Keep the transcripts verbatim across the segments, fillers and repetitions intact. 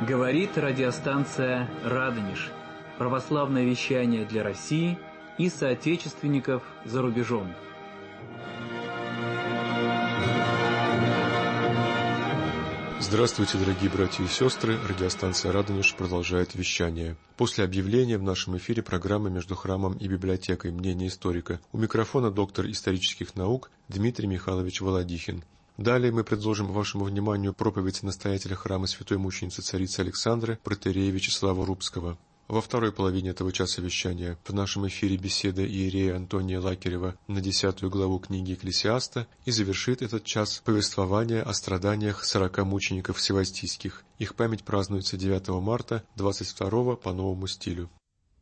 Говорит радиостанция «Радонеж». Православное вещание для России и соотечественников за рубежом. Здравствуйте, дорогие братья и сестры! Радиостанция «Радонеж» продолжает вещание. После объявления в нашем эфире программы «Между храмом и библиотекой. Мнение историка». У микрофона доктор исторических наук Дмитрий Михайлович Володихин. Далее мы предложим вашему вниманию проповедь настоятеля храма святой мученицы царицы Александры протоиерея Вячеслава Рубского. Во второй половине этого часа вещания в нашем эфире беседа иерея Антония Лакерева на десятую главу книги Екклесиаста, и завершит этот час повествование о страданиях сорока мучеников севастийских. Их память празднуется девятого марта двадцать второго по новому стилю.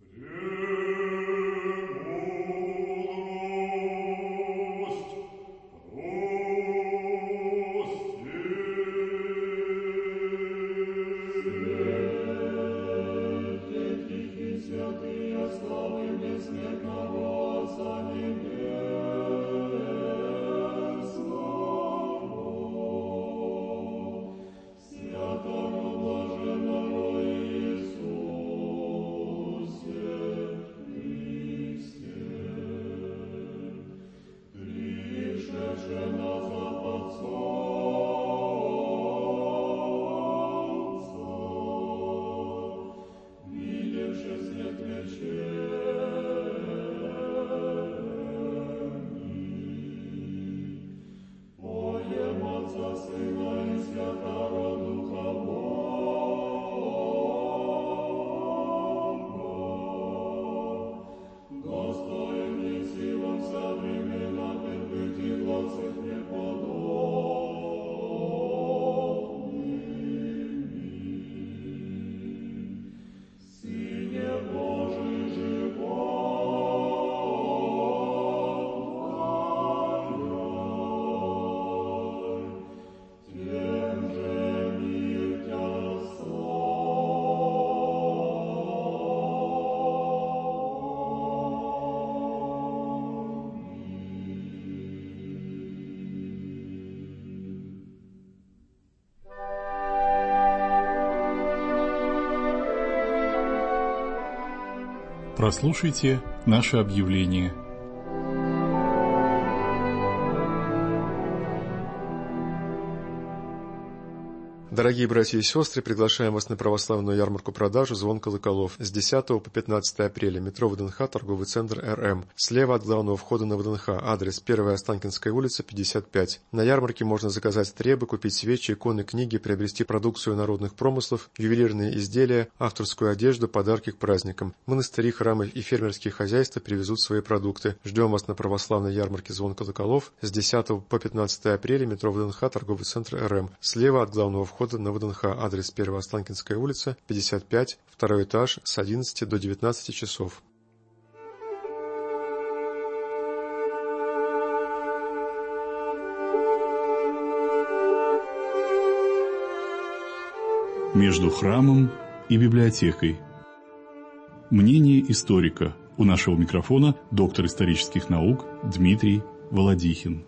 Прослушайте наше объявление. Дорогие братья и сестры, приглашаем вас на православную ярмарку-продажу «Звон колоколов» с десятого по пятнадцатое апреля. Метро ВДНХ, торговый центр эр эм. Слева от главного входа на ВДНХ. Адрес: первая Останкинская улица, пятьдесят пять. На ярмарке можно заказать требы, купить свечи, иконы, книги, приобрести продукцию народных промыслов, ювелирные изделия, авторскую одежду, подарки к праздникам. Монастыри, храмы и фермерские хозяйства привезут свои продукты. Ждем вас на православной ярмарке «Звон колоколов» с десятого по пятнадцатое апреля. Метро ВДНХ, торговый центр эр эм. Слева от главного входа на ВДНХ. Адрес: первая Останкинская улица, пятьдесят пять, второй этаж, с одиннадцати до девятнадцати часов. Между храмом и библиотекой. Мнение историка. У нашего микрофона доктор исторических наук Дмитрий Володихин.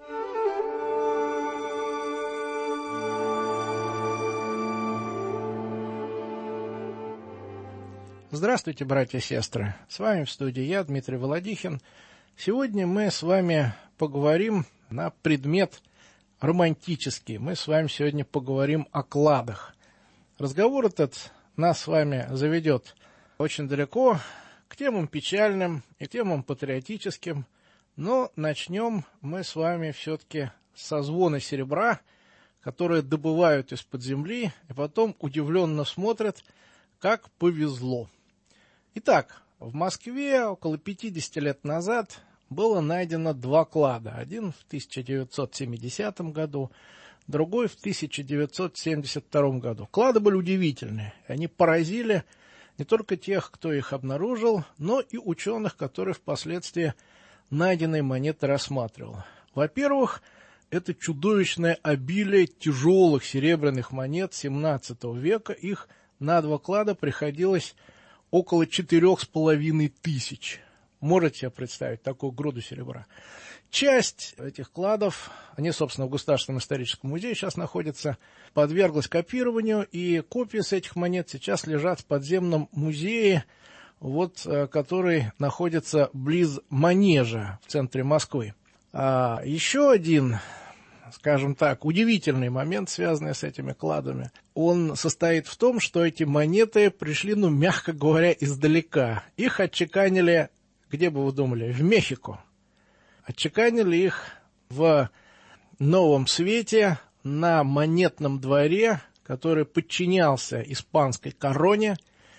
Здравствуйте, братья и сестры! С вами в студии я, Дмитрий Володихин. Сегодня мы с вами поговорим на предмет романтический. Мы с вами сегодня поговорим о кладах. Разговор этот нас с вами заведет очень далеко, к темам печальным и к темам патриотическим. Но начнем мы с вами все-таки со звона серебра, которое добывают из-под земли, и потом удивленно смотрят, как повезло. Итак, в Москве около пятидесяти лет назад было найдено два клада. Один в тысяча девятьсот семидесятом году, другой в тысяча девятьсот семьдесят втором году. Клады были удивительные. Они поразили не только тех, кто их обнаружил, но и ученых, которые впоследствии найденные монеты рассматривал. Во-первых, это чудовищное обилие тяжелых серебряных монет семнадцатого века. Их на два клада приходилось около четырех с половиной тысяч. Можете себе представить такую груду серебра? Часть этих кладов, они, собственно, в Государственном историческом музее сейчас находятся, подверглась копированию, и копии с этих монет сейчас лежат в подземном музее, вот, который находится близ Манежа в центре Москвы. А еще один, скажем так, удивительный момент, связанный с этими кладами, он состоит в том, что эти монеты пришли, ну, мягко говоря, издалека. Их отчеканили, где бы вы думали, в Мехико. Отчеканили их в Новом Свете на монетном дворе, который подчинялся испанской короне.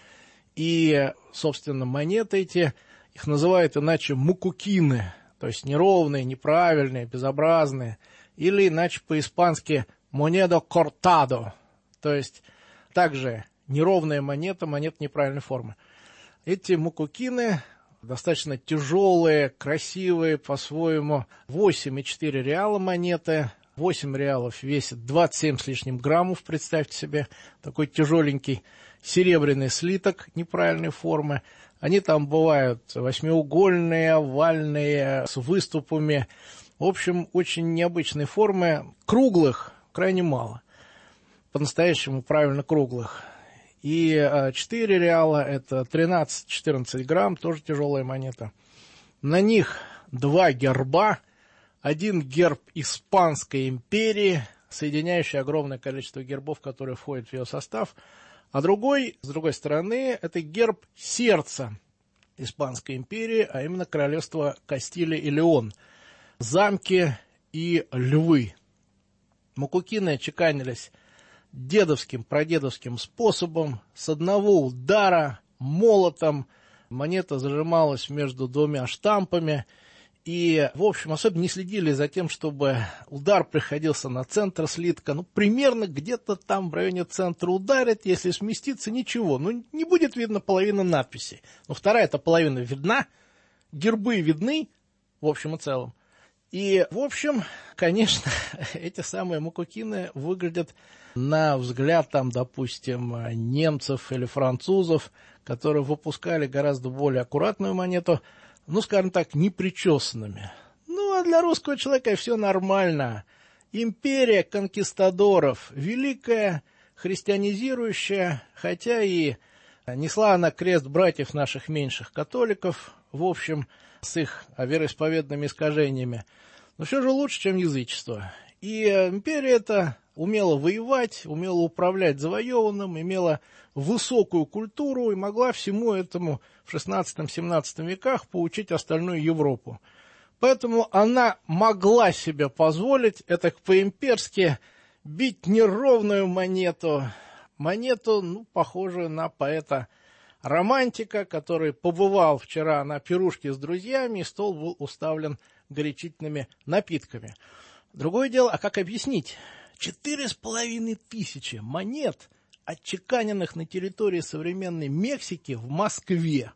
И, собственно, монеты эти, их называют иначе мукукины, то есть неровные, неправильные, безобразные. Или иначе по-испански «moneda cortado», то есть также неровная монета, монета неправильной формы. Эти мукукины достаточно тяжелые, красивые по-своему. восемь и четыре реала монеты. восемь реалов весит двадцать семь с лишним граммов, представьте себе. Такой тяжеленький серебряный слиток неправильной формы. Они там бывают восьмиугольные, овальные, с выступами. В общем, очень необычной формы. Круглых крайне мало. По-настоящему правильно круглых. И четыре реала – это тринадцать-четырнадцать грамм, тоже тяжелая монета. На них два герба. Один герб Испанской империи, соединяющий огромное количество гербов, которые входят в ее состав. А другой, с другой стороны, это герб сердца Испанской империи, а именно королевства Кастилия и Леон. Замки и львы. Мукукины чеканились дедовским, прадедовским способом, с одного удара, молотом. Монета зажималась между двумя штампами. И, в общем, особенно не следили за тем, чтобы удар приходился на центр слитка. Ну, примерно где-то там в районе центра ударит. Если сместиться, ничего. Ну, не будет видно половина надписи. Но вторая-то половина видна. Гербы видны, в общем и целом. И, в общем, конечно, эти самые мукукины выглядят, на взгляд, там, допустим, немцев или французов, которые выпускали гораздо более аккуратную монету, ну, скажем так, непричесанными. Ну, а для русского человека все нормально. Империя конкистадоров, великая, христианизирующая, хотя и несла она крест братьев наших меньших католиков, в общем, с их вероисповедными искажениями. Но все же лучше, чем язычество. И империя эта умела воевать, умела управлять завоеванным, имела высокую культуру и могла всему этому в шестнадцатом-семнадцатом веках поучить остальную Европу. Поэтому она могла себе позволить, это по-имперски, бить неровную монету. Монету, ну, похожую на поэта-романтика, который побывал вчера на пирушке с друзьями, и стол был уставлен горячительными напитками. Другое дело, а как объяснить? Четыре с половиной тысячи монет, отчеканенных на территории современной Мексики в Москве.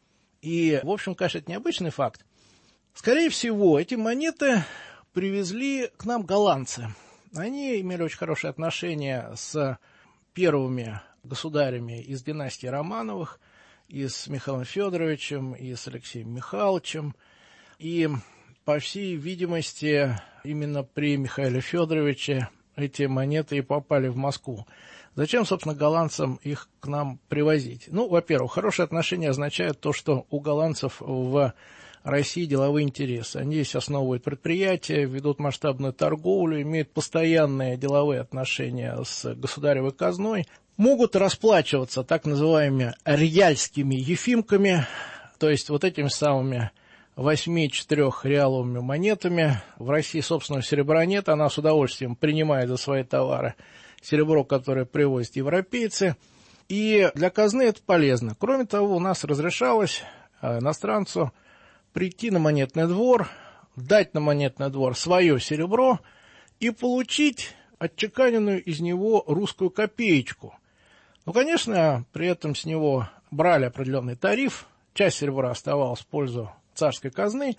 И, в общем, конечно, это необычный факт. Скорее всего, эти монеты привезли к нам голландцы. Они имели очень хорошие отношения с первыми государями из династии Романовых, и с Михаилом Федоровичем, и с Алексеем Михайловичем. И, по всей видимости, именно при Михаиле Федоровиче эти монеты и попали в Москву. Зачем, собственно, голландцам их к нам привозить? Ну, во-первых, хорошие отношения означают то, что у голландцев в России деловые интересы. Они здесь основывают предприятия, ведут масштабную торговлю, имеют постоянные деловые отношения с государевой казной, могут расплачиваться так называемыми риальскими ефимками, то есть вот этими самыми восьми-четырехреаловыми монетами. В России, собственно, серебра нет, она с удовольствием принимает за свои товары серебро, которое привозят европейцы, и для казны это полезно. Кроме того, у нас разрешалось иностранцу прийти на монетный двор, дать на монетный двор свое серебро и получить отчеканенную из него русскую копеечку. Ну, конечно, при этом с него брали определенный тариф, часть серебра оставалась в пользу царской казны,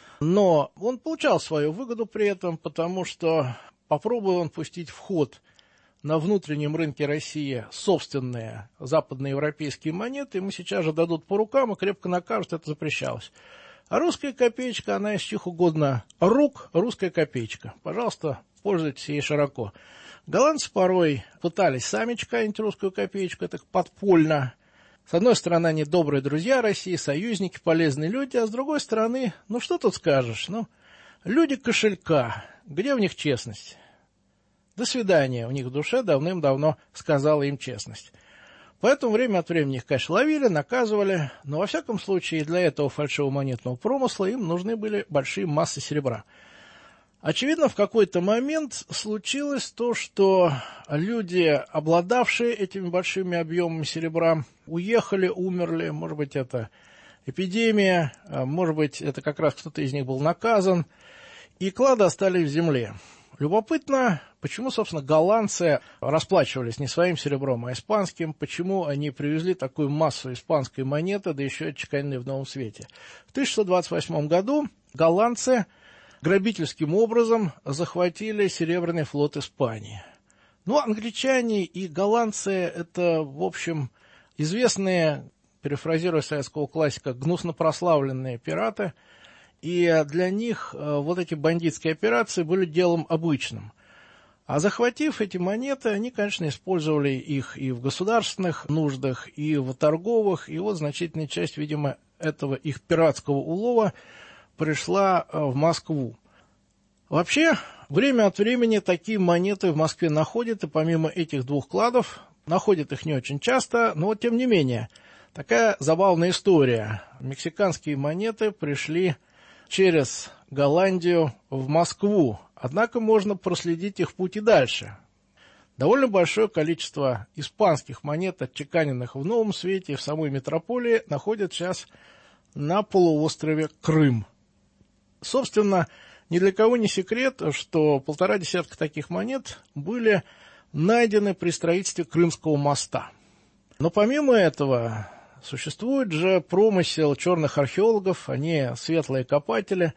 но он получал свою выгоду при этом, потому что попробуя он пустить в ход на внутреннем рынке России собственные западноевропейские монеты, ему сейчас же дадут по рукам и крепко накажут, это запрещалось. А русская копеечка, она из чьих угодно рук, русская копеечка. Пожалуйста, пользуйтесь ей широко. Голландцы порой пытались сами чеканить русскую копеечку, это подпольно. С одной стороны, они добрые друзья России, союзники, полезные люди, а с другой стороны, ну что тут скажешь, ну, люди кошелька, где в них честность? До свидания, у них в душе давным-давно сказала им честность. Поэтому время от времени их, конечно, ловили, наказывали, но во всяком случае для этого фальшивомонетного промысла им нужны были большие массы серебра. Очевидно, в какой-то момент случилось то, что люди, обладавшие этими большими объемами серебра, уехали, умерли, может быть, это эпидемия, может быть, это как раз кто-то из них был наказан, и клады остались в земле. Любопытно, почему, собственно, голландцы расплачивались не своим серебром, а испанским, почему они привезли такую массу испанской монеты, да еще отчеканенной в Новом Свете. В тысяча шестьсот двадцать восьмом году голландцы грабительским образом захватили Серебряный флот Испании. Ну, англичане и голландцы – это, в общем, известные, перефразируя советского классика, гнусно прославленные пираты, и для них вот эти бандитские операции были делом обычным. А захватив эти монеты, они, конечно, использовали их и в государственных нуждах, и в торговых, и вот значительная часть, видимо, этого их пиратского улова пришла в Москву. Вообще, время от времени такие монеты в Москве находят, и помимо этих двух кладов, находят их не очень часто, но вот тем не менее, такая забавная история. Мексиканские монеты пришли через Голландию в Москву, однако можно проследить их путь и дальше. Довольно большое количество испанских монет, отчеканенных в Новом Свете и в самой метрополии, находят сейчас на полуострове Крым. Собственно, ни для кого не секрет, что полтора десятка таких монет были найдены при строительстве Крымского моста. Но помимо этого, существует же промысел черных археологов, они светлые копатели,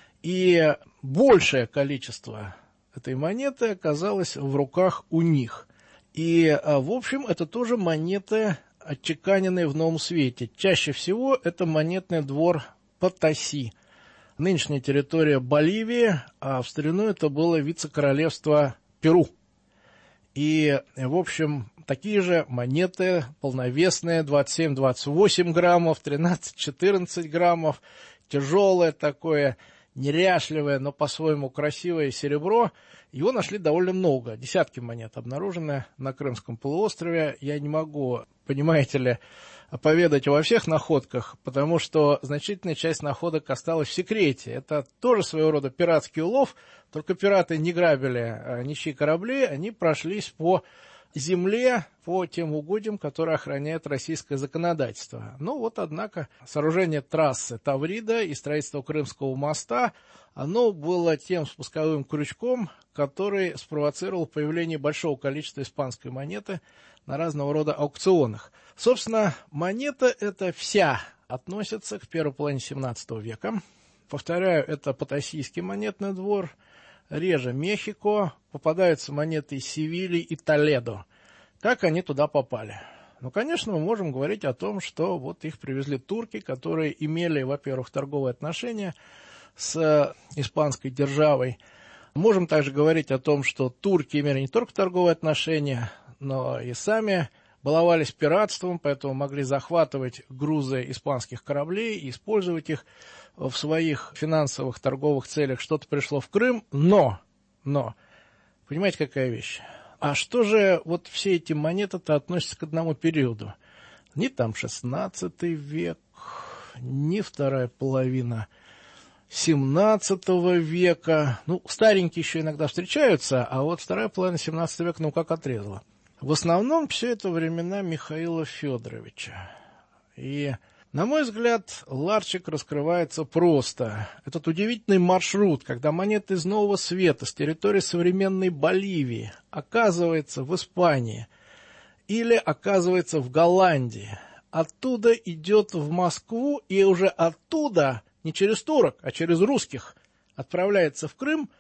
и большее количество этой монеты оказалось в руках у них. И, в общем, это тоже монеты, отчеканенные в Новом Свете. Чаще всего это монетный двор Потаси, нынешняя территория Боливии, а в старину это было вице-королевство Перу. И, в общем, такие же монеты полновесные, двадцать семь - двадцать восемь граммов, тринадцать - четырнадцать граммов, тяжелое такое, неряшливое, но по-своему красивое серебро. Его нашли довольно много, десятки монет обнаружены на Крымском полуострове. Я не могу, понимаете ли, поведать во всех находках, потому что значительная часть находок осталась в секрете. Это тоже своего рода пиратский улов, только пираты не грабили ничьи корабли, они прошлись по земле, по тем угодьям, которые охраняет российское законодательство. Ну вот, однако, сооружение трассы Таврида и строительство Крымского моста, оно было тем спусковым крючком, который спровоцировал появление большого количества испанской монеты на разного рода аукционах. Собственно, монета эта вся относится к первой половине семнадцатого века. Повторяю, это Потасийский монетный двор, реже Мехико, попадаются монеты из Севильи и Толедо. Как они туда попали? Ну, конечно, мы можем говорить о том, что вот их привезли турки, которые имели, во-первых, торговые отношения с испанской державой. Можем также говорить о том, что турки имели не только торговые отношения, но и сами баловались пиратством, поэтому могли захватывать грузы испанских кораблей и использовать их в своих финансовых торговых целях. Что-то пришло в Крым, но, но, понимаете, какая вещь? А что же вот все эти монеты-то относятся к одному периоду? Ни там шестнадцатый век, ни вторая половина семнадцатого века. Ну, старенькие еще иногда встречаются, а вот вторая половина семнадцатого века, ну, как отрезала. В основном все это времена Михаила Федоровича. И, на мой взгляд, ларчик раскрывается просто. Этот удивительный маршрут, когда монеты из Нового Света с территории современной Боливии оказывается в Испании или оказывается в Голландии, оттуда идет в Москву и уже оттуда, не через турок, а через русских, отправляется в Крым.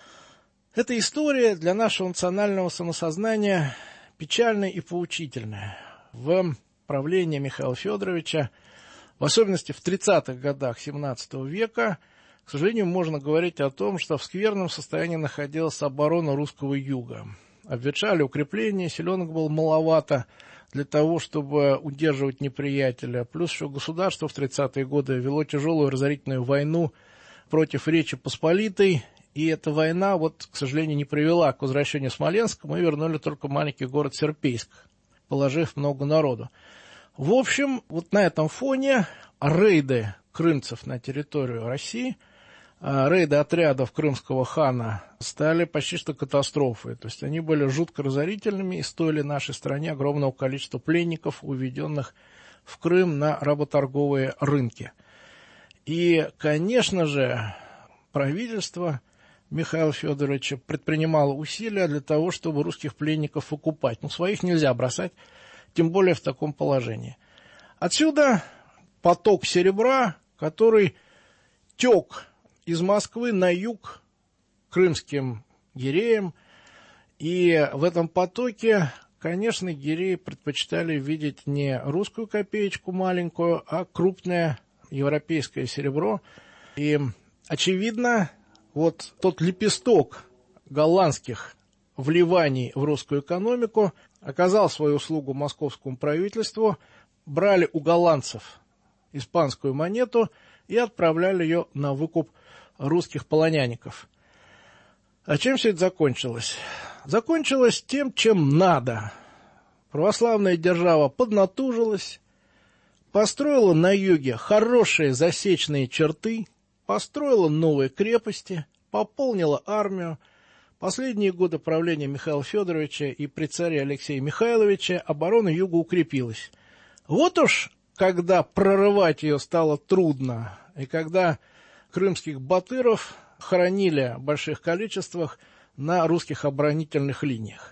Эта история для нашего национального самосознания печальная и поучительная. В правлении Михаила Федоровича В особенности в тридцатых годах семнадцатого века, к сожалению, можно говорить о том, что в скверном состоянии находилась оборона русского юга. Обветшали укрепления, селенок было маловато для того, чтобы удерживать неприятеля. Плюс еще государство в тридцатые годы вело тяжелую разорительную войну против Речи Посполитой. И эта война, вот, к сожалению, не привела к возвращению Смоленска. Мы вернули только маленький город Серпейск, положив много народу. В общем, вот на этом фоне рейды крымцев на территорию России, рейды отрядов крымского хана стали почти что катастрофой. То есть они были жутко разорительными и стоили нашей стране огромного количества пленников, уведенных в Крым на работорговые рынки. И, конечно же, правительство Михаила Федоровича предпринимало усилия для того, чтобы русских пленников выкупать. Но своих нельзя бросать, тем более в таком положении. Отсюда поток серебра, который тек из Москвы на юг крымским гиреям. И в этом потоке, конечно, гиреи предпочитали видеть не русскую копеечку маленькую, а крупное европейское серебро. И, очевидно, вот тот лепесток голландских вливаний в русскую экономику оказал свою услугу московскому правительству, брали у голландцев испанскую монету и отправляли ее на выкуп русских полонянников. А чем все это закончилось? Закончилось тем, чем надо. Православная держава поднатужилась, построила на юге хорошие засечные черты, построила новые крепости, пополнила армию. Последние годы правления Михаила Федоровича и при царе Алексея Михайловича оборона юга укрепилась. Вот уж когда прорывать ее стало трудно, и когда крымских батыров хоронили в больших количествах на русских оборонительных линиях.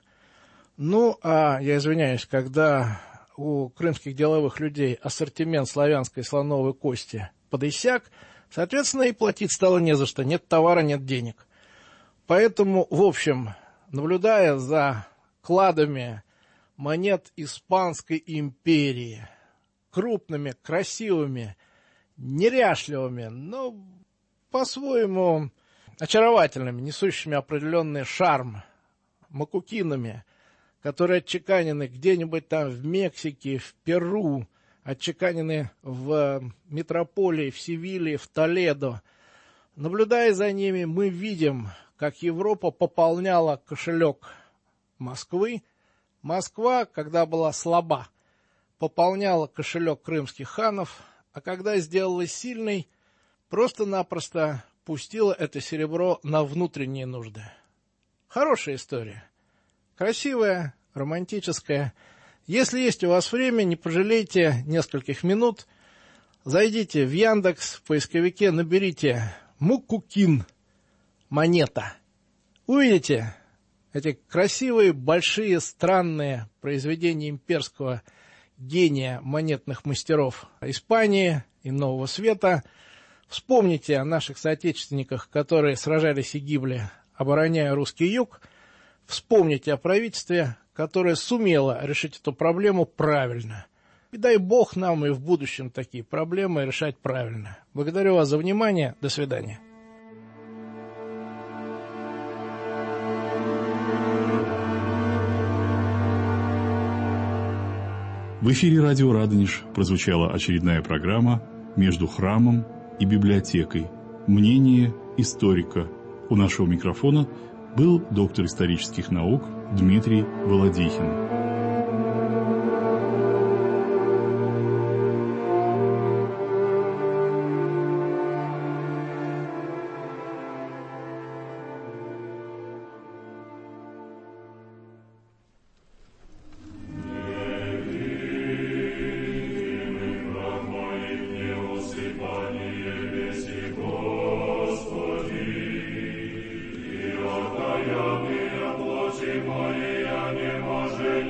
Ну, а я извиняюсь, когда у крымских деловых людей ассортимент славянской слоновой кости подиссяк, соответственно, и платить стало не за что, нет товара, нет денег. Поэтому, в общем, наблюдая за кладами монет Испанской империи, крупными, красивыми, неряшливыми, но по-своему очаровательными, несущими определенный шарм, макукинами, которые отчеканены где-нибудь там в Мексике, в Перу, отчеканены в метрополии, в Севиле, в Толедо. Наблюдая за ними, мы видим, как Европа пополняла кошелек Москвы. Москва, когда была слаба, пополняла кошелек крымских ханов, а когда сделалась сильной, просто-напросто пустила это серебро на внутренние нужды. Хорошая история. Красивая, романтическая. Если есть у вас время, не пожалейте нескольких минут. Зайдите в Яндекс, в поисковике наберите «Мукукин монета». Увидите эти красивые, большие, странные произведения имперского гения монетных мастеров Испании и Нового Света. Вспомните о наших соотечественниках, которые сражались и гибли, обороняя русский юг. Вспомните о правительстве, которое сумело решить эту проблему правильно. И дай Бог нам и в будущем такие проблемы решать правильно. Благодарю вас за внимание. До свидания. В эфире радио «Радонеж» прозвучала очередная программа «Между храмом и библиотекой. Мнение историка». У нашего микрофона был доктор исторических наук Дмитрий Володихин. Моя не может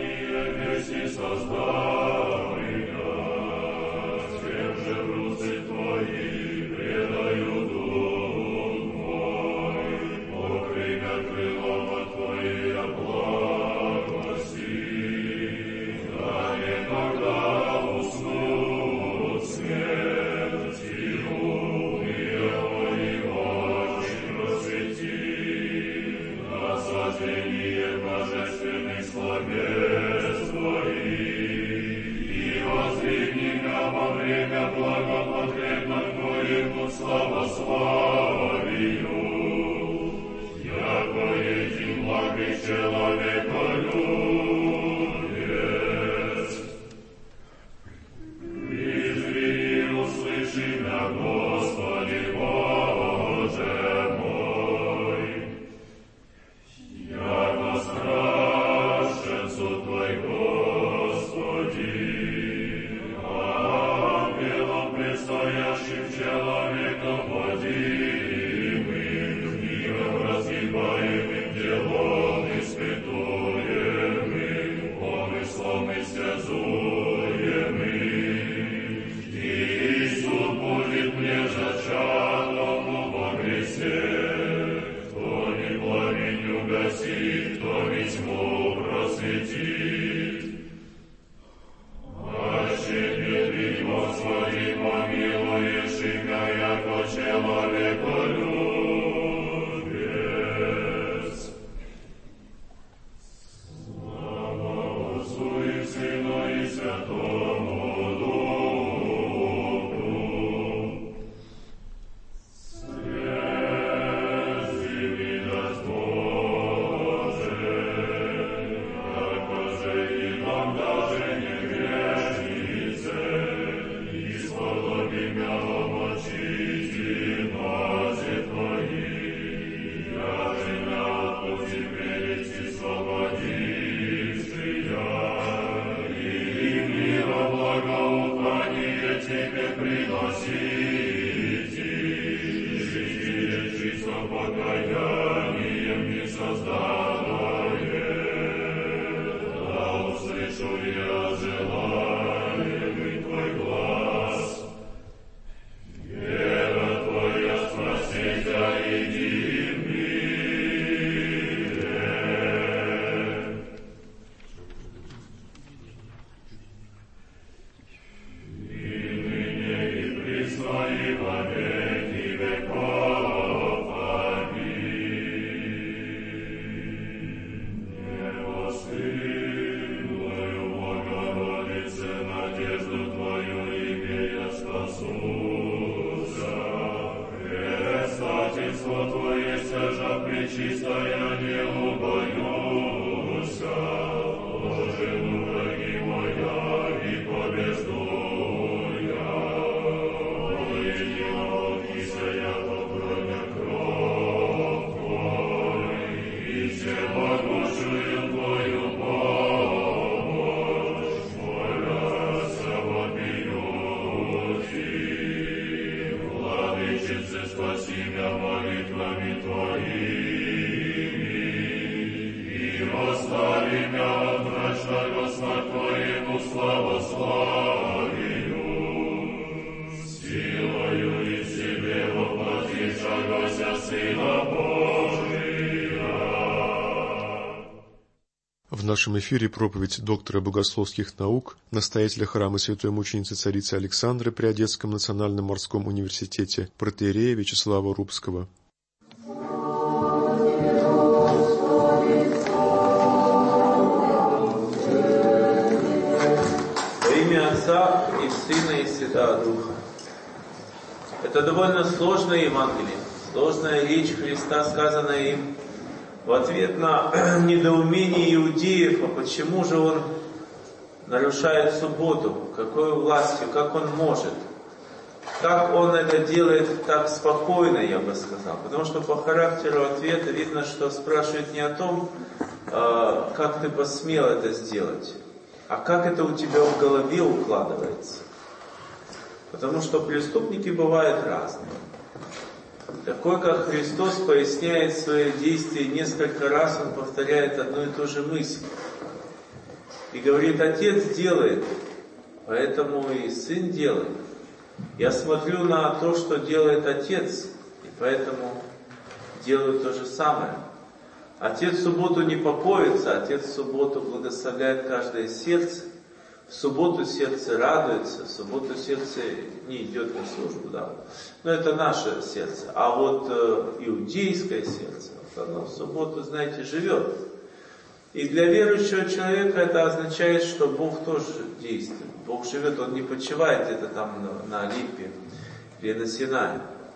В нашем эфире проповедь доктора богословских наук, настоятеля храма Святой Мученицы Царицы Александры при Одесском национальном морском университете протоиерея Вячеслава Рубского. Во имя Отца и Сына и Святого Духа. Это довольно сложное Евангелие, сложная речь Христа, сказанная им в ответ на недоумение иудеев, а почему же он нарушает субботу, какой властью, как он может, как он это делает так спокойно, я бы сказал. Потому что по характеру ответа видно, что спрашивает не о том, как ты посмел это сделать, а как это у тебя в голове укладывается. Потому что преступники бывают разные. Такой, как Христос поясняет свои действия несколько раз, он повторяет одну и ту же мысль. И говорит, Отец делает, поэтому и Сын делает. Я смотрю на то, что делает Отец, и поэтому делаю то же самое. Отец в субботу не поповится, Отец в субботу благословляет каждое сердце. В субботу сердце радуется, в субботу сердце не идет на службу, да. Но это наше сердце. А вот э, иудейское сердце, вот оно в субботу, знаете, живет. И для верующего человека это означает, что Бог тоже действует. Бог живет, Он не почивает где-то там на, на Олимпе или на Синае.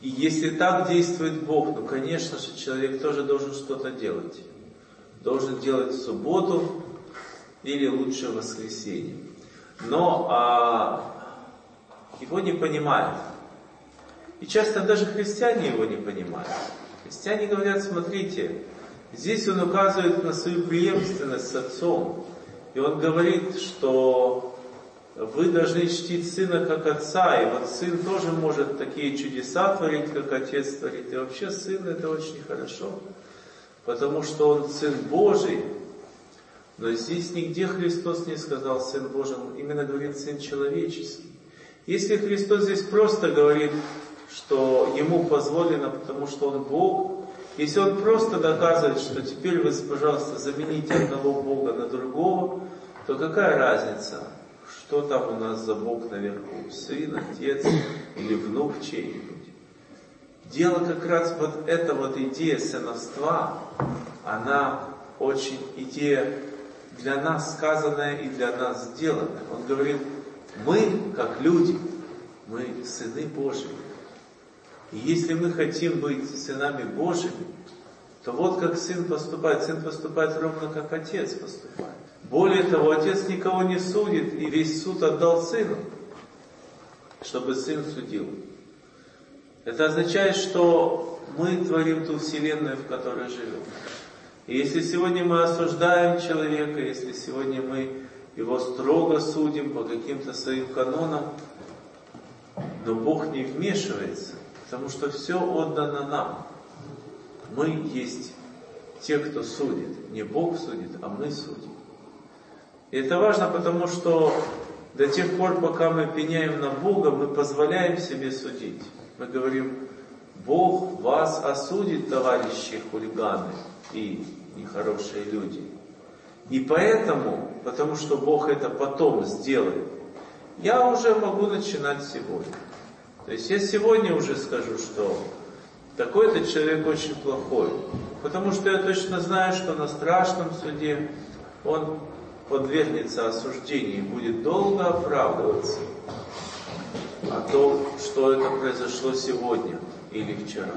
И если так действует Бог, ну, конечно же, человек тоже должен что-то делать. Должен делать в субботу или лучше в воскресенье. Но а, его не понимают. И часто даже христиане его не понимают. Христиане говорят: смотрите, здесь он указывает на свою преемственность с отцом. И он говорит, что вы должны чтить сына как отца. И вот сын тоже может такие чудеса творить, как отец творит. И вообще сын — это очень хорошо, потому что он сын Божий. Но здесь нигде Христос не сказал сын Божий, он именно говорит сын человеческий. Если Христос здесь просто говорит, что ему позволено, потому что он Бог, если он просто доказывает, что теперь вы, пожалуйста, замените одного Бога на другого, то какая разница, что там у нас за Бог наверху, сын, отец или внук чей-нибудь. Дело как раз вот эта вот идея сыновства, она очень идея для нас сказанная и для нас сделанная. Он говорит: мы, как люди, мы сыны Божьи. И если мы хотим быть сынами Божьими, то вот как сын поступает. Сын поступает ровно как отец поступает. Более того, отец никого не судит, и весь суд отдал сыну, чтобы сын судил. Это означает, что мы творим ту вселенную, в которой живем. И если сегодня мы осуждаем человека, если сегодня мы его строго судим по каким-то своим канонам, но Бог не вмешивается, потому что все отдано нам. Мы есть те, кто судит. Не Бог судит, а мы судим. И это важно, потому что до тех пор, пока мы пеняем на Бога, мы позволяем себе судить. Мы говорим: Бог вас осудит, товарищи хулиганы и нехорошие люди. И поэтому, потому что Бог это потом сделает, я уже могу начинать сегодня. То есть я сегодня уже скажу, что такой-то человек очень плохой, потому что я точно знаю, что на страшном суде он подвергнется осуждению и будет долго оправдываться о том, что это произошло сегодня или вчера.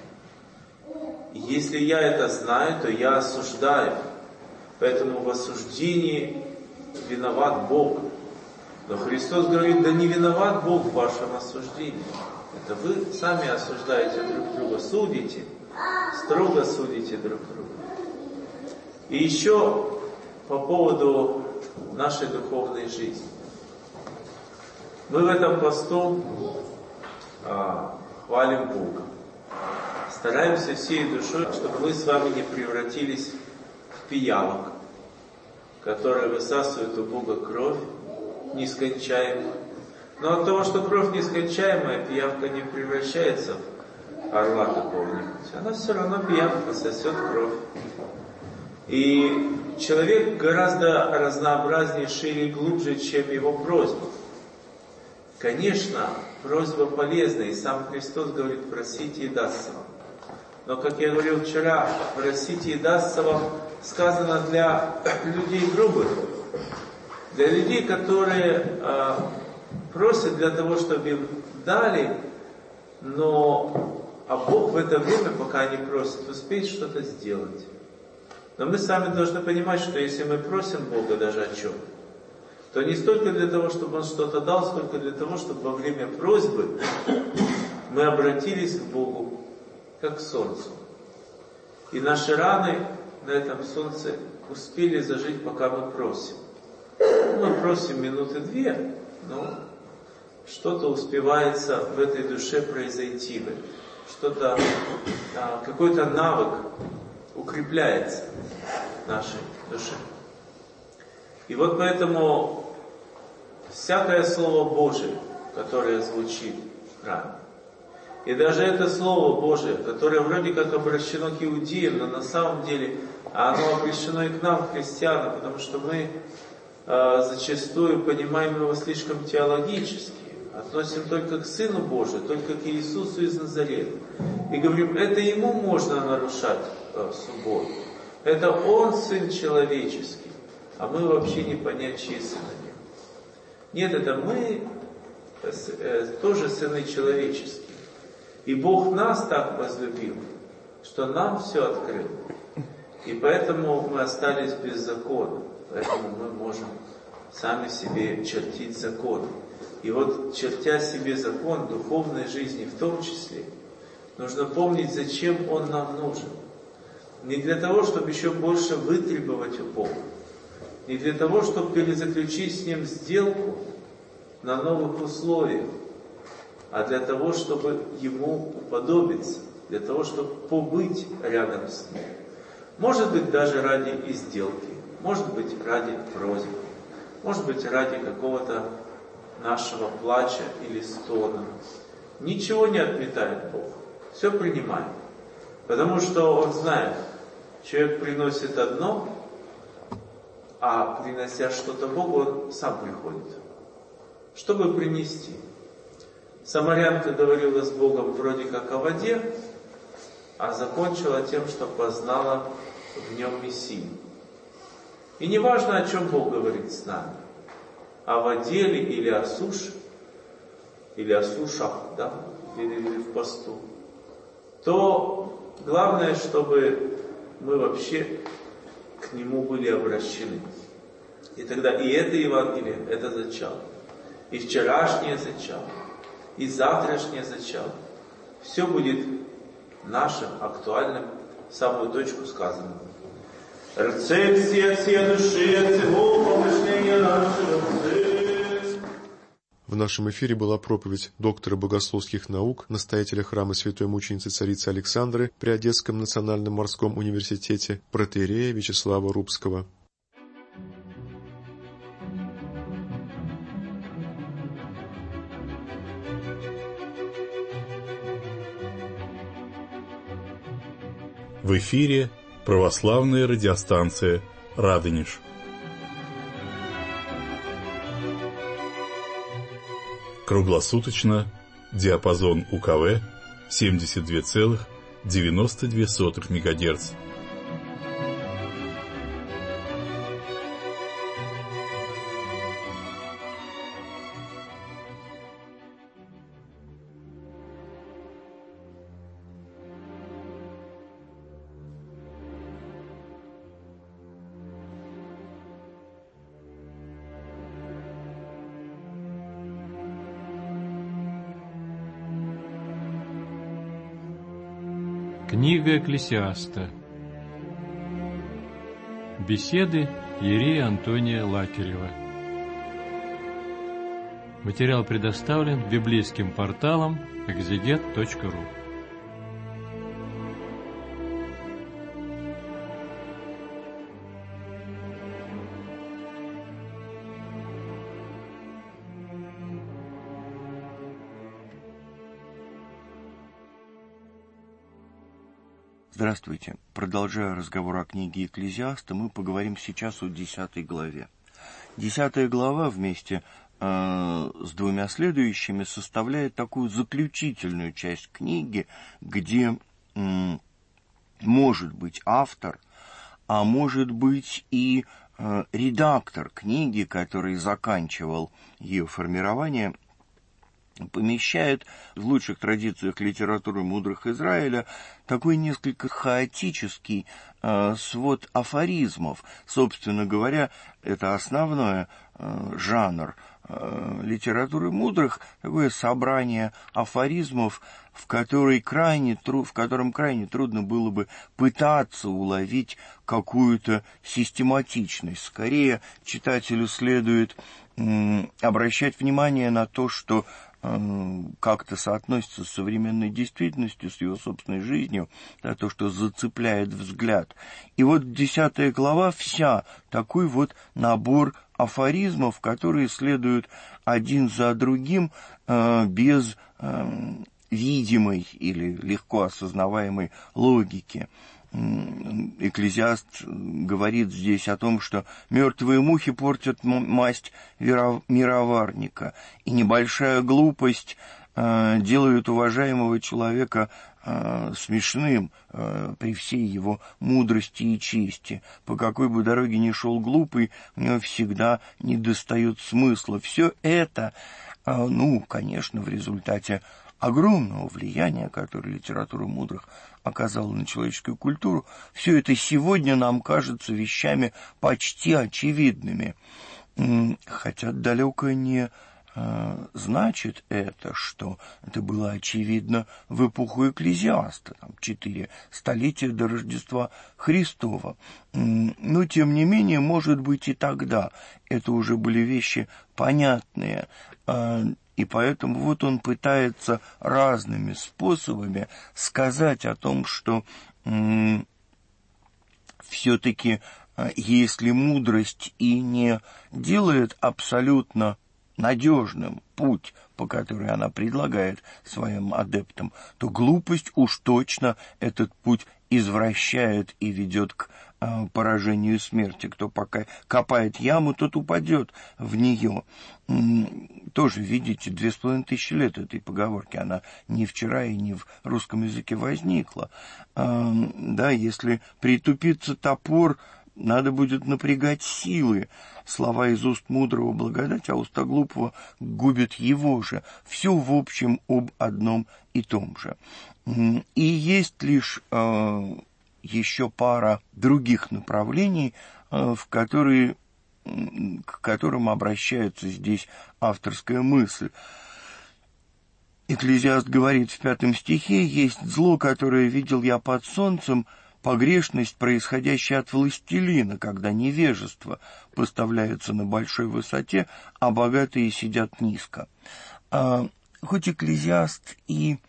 И если я это знаю, то я осуждаю. Поэтому в осуждении виноват Бог. Но Христос говорит: да не виноват Бог в вашем осуждении. Это вы сами осуждаете друг друга, судите, строго судите друг друга. И еще по поводу нашей духовной жизни. Мы в этом посту а, хвалим Бога. Стараемся всей душой, чтобы мы с вами не превратились в пиявок, которые высасывают у Бога кровь нескончаемую. Но от того, что кровь нескончаемая, пиявка не превращается в орла какого-нибудь. Она все равно пиявка, сосет кровь. И человек гораздо разнообразнее, шире и глубже, чем его просьба. Конечно, просьба полезна, и сам Христос говорит: просите и дастся вам. Но, как я говорил вчера, просите и дастся вам сказано для людей грубых, для людей, которые э, просят для того, чтобы им дали, но а Бог в это время, пока они просят, успеет что-то сделать. Но мы сами должны понимать, что если мы просим Бога даже о чем, то не столько для того, чтобы Он что-то дал, сколько для того, чтобы во время просьбы мы обратились к Богу, как к солнцу. И наши раны на этом солнце успели зажить, пока мы просим. Мы просим минуты две, но что-то успевается в этой душе произойти. Что-то, какой-то навык укрепляется в нашей душе. И вот поэтому всякое Слово Божие, которое звучит в храме, и даже это Слово Божие, которое вроде как обращено к иудеям, но на самом деле оно обращено и к нам, христианам, потому что мы э, зачастую понимаем его слишком теологически, относим только к Сыну Божию, только к Иисусу из Назарета. И говорим: это Ему можно нарушать э, субботу. Это Он Сын человеческий, а мы вообще не понять, чьи сыновья. Нет, это мы э, э, тоже сыны человеческие. И Бог нас так возлюбил, что нам все открыл. И поэтому мы остались без закона. Поэтому мы можем сами себе чертить закон. И вот, чертя себе закон духовной жизни в том числе, нужно помнить, зачем он нам нужен. Не для того, чтобы еще больше вытребовать у Бога. Не для того, чтобы перезаключить с Ним сделку на новых условиях, а для того, чтобы Ему уподобиться, для того, чтобы побыть рядом с Ним. Может быть, даже ради и сделки, может быть, ради просьбы, может быть, ради какого-то нашего плача или стона. Ничего не отметает Бог, все принимает. Потому что Он знает, человек приносит одно, а принося что-то Богу, он сам приходит. Чтобы принести. Самарянка говорила с Богом вроде как о воде, а закончила тем, что познала в нем Мессию. И не важно, о чем Бог говорит с нами. О воде ли, или о суше, или о сушах, да, или, или в посту. То главное, чтобы мы вообще к Нему были обращены. И тогда и это Евангелие, это зачало. И вчерашнее зачало, и завтрашнее зачало. Все будет нашим, актуальным, в самую точку сказано. Рецепция всей души, от всего помышления нашего. В нашем эфире была проповедь доктора богословских наук, настоятеля храма Святой Мученицы Царицы Александры при Одесском национальном морском университете протоиерея Вячеслава Рубского. В эфире православная радиостанция «Радонеж». Круглосуточно, диапазон УКВ семьдесят два целых девяносто две сотых мегагерц. Книга Экклесиаста. Беседы иерея Антония Лакерева. Материал предоставлен библейским порталом экзегет точка ру. Здравствуйте. Продолжая разговор о книге Экклезиаста, мы поговорим сейчас о десятой главе. Десятая глава вместе э, с двумя следующими составляет такую заключительную часть книги, где э, может быть автор, а может быть и э, редактор книги, который заканчивал ее формирование, помещает в лучших традициях литературы мудрых Израиля такой несколько хаотический э, свод афоризмов. Собственно говоря, это основной э, жанр э, литературы мудрых, такое собрание афоризмов, в, который крайне тру- в котором крайне трудно было бы пытаться уловить какую-то систематичность. Скорее, читателю следует э, обращать внимание на то, что как-то соотносится с современной действительностью, с его собственной жизнью, да, то, что зацепляет взгляд. И вот десятая глава вся такой вот набор афоризмов, которые следуют один за другим э, без э, видимой или легко осознаваемой логики. Экклезиаст говорит здесь о том, что мертвые мухи портят масть мироварника, и небольшая глупость э, делает уважаемого человека э, смешным э, при всей его мудрости и чести. По какой бы дороге ни шел глупый, у него всегда недостает смысла. Все это, э, ну, конечно, в результате огромного влияния, которое литература мудрых оказала на человеческую культуру, все это сегодня нам кажется вещами почти очевидными. Хотя далеко не э, значит это, что это было очевидно в эпоху Экклезиаста, там, четыре столетия до Рождества Христова. Но, тем не менее, может быть, и тогда это уже были вещи понятные, э, и поэтому вот он пытается разными способами сказать о том, что э, все-таки если мудрость и не делает абсолютно надежным путь, по которому она предлагает своим адептам, то глупость уж точно этот путь извращает и ведет к э, поражению и смерти. Кто пока копает яму, тот упадет в нее. М-м, тоже, видите, две с половиной тысячи лет этой поговорки. Она не вчера и не в русском языке возникла. Э, да, если притупится топор, надо будет напрягать силы. Слова из уст мудрого благодать, а уста глупого губят его же. Все, в общем, об одном и том же. И есть лишь э, еще пара других направлений, э, в которые, к которым обращается здесь авторская мысль. Экклезиаст говорит в пятом стихе: «Есть зло, которое видел я под солнцем, погрешность, происходящая от властелина, когда невежество поставляется на большой высоте, а богатые сидят низко». А, хоть Экклезиаст и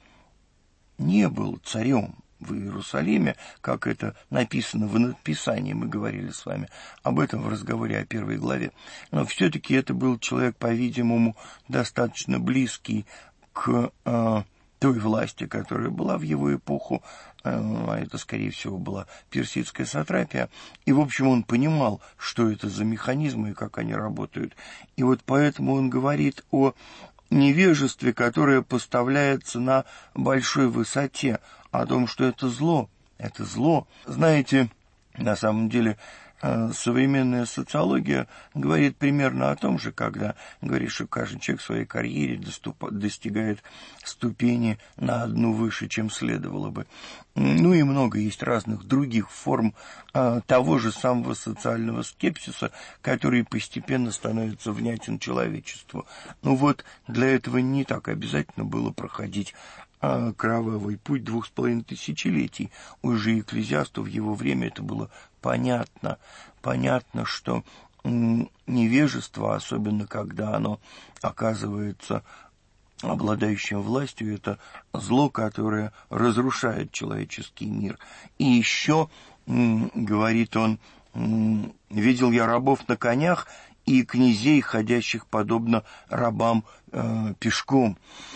не был царем в Иерусалиме, как это написано в надписании, мы говорили с вами об этом в разговоре о первой главе, но все-таки это был человек, по-видимому, достаточно близкий к э, той власти, которая была в его эпоху, а это, скорее всего, была персидская сатрапия, и, в общем, он понимал, что это за механизмы и как они работают. И вот поэтому он говорит о невежестве, которое поставляется на большой высоте, о том, что это зло, это зло. Знаете, на самом деле, современная социология говорит примерно о том же, когда говорит, что каждый человек в своей карьере доступ, достигает ступени на одну выше, чем следовало бы. Ну и много есть разных других форм а, того же самого социального скепсиса, который постепенно становится внятен человечеству. Ну вот, для этого не так обязательно было проходить а, кровавый путь двух с половиной тысячелетий. Уже Экклезиасту в его время это было понятно. Понятно, что м, невежество, особенно когда оно оказывается обладающим властью, это зло, которое разрушает человеческий мир. И еще, м, говорит он, м, видел я рабов на конях и князей, ходящих подобно рабам э, пешком.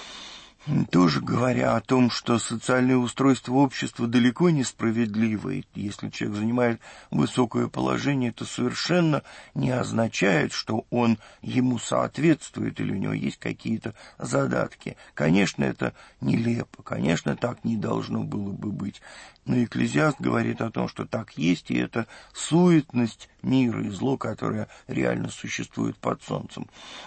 Тоже говоря о том, что социальное устройство общества далеко не справедливо. И если человек занимает высокое положение, это совершенно не означает, что он ему соответствует или у него есть какие-то задатки. Конечно, это нелепо, конечно, так не должно было бы быть. Но Экклезиаст говорит о том, что так есть, и это суетность мира и зло, которое реально существует под солнцем.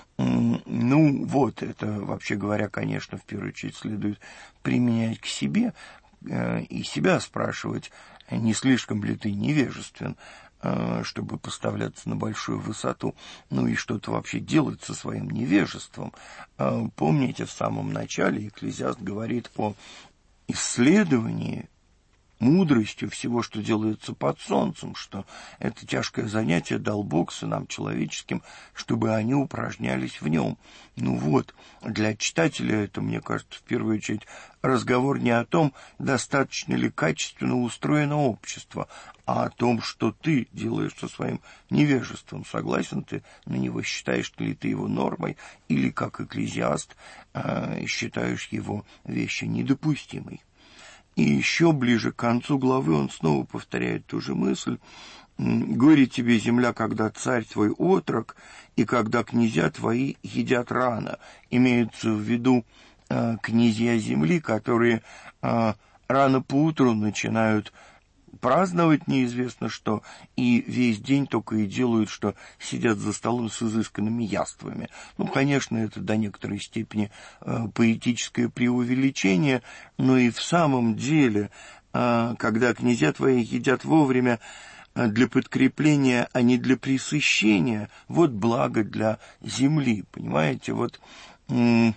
Ну, вот, это, вообще говоря, конечно, в первую очередь следует применять к себе э, и себя спрашивать, не слишком ли ты невежествен, э, чтобы поставляться на большую высоту, ну и что-то вообще делать со своим невежеством. Э, помните, в самом начале Экклезиаст говорит о исследовании мудростью всего, что делается под солнцем, что это тяжкое занятие дал Бог сынам человеческим, чтобы они упражнялись в нем. Ну вот, для читателя это, мне кажется, в первую очередь разговор не о том, достаточно ли качественно устроено общество, а о том, что ты делаешь со своим невежеством. Согласен ты на него, считаешь ли ты его нормой, или, как Экклезиаст, считаешь его вещью недопустимой. И еще ближе к концу главы он снова повторяет ту же мысль. «Горе тебе, земля, когда царь твой отрок, и когда князья твои едят рано». Имеются в виду э, князья земли, которые э, рано поутру начинают праздновать неизвестно что, и весь день только и делают, что сидят за столом с изысканными яствами. Ну, конечно, это до некоторой степени э, поэтическое преувеличение, но и в самом деле, э, когда князья твои едят вовремя э, для подкрепления, а не для пресыщения, вот благо для земли, понимаете, вот... Э,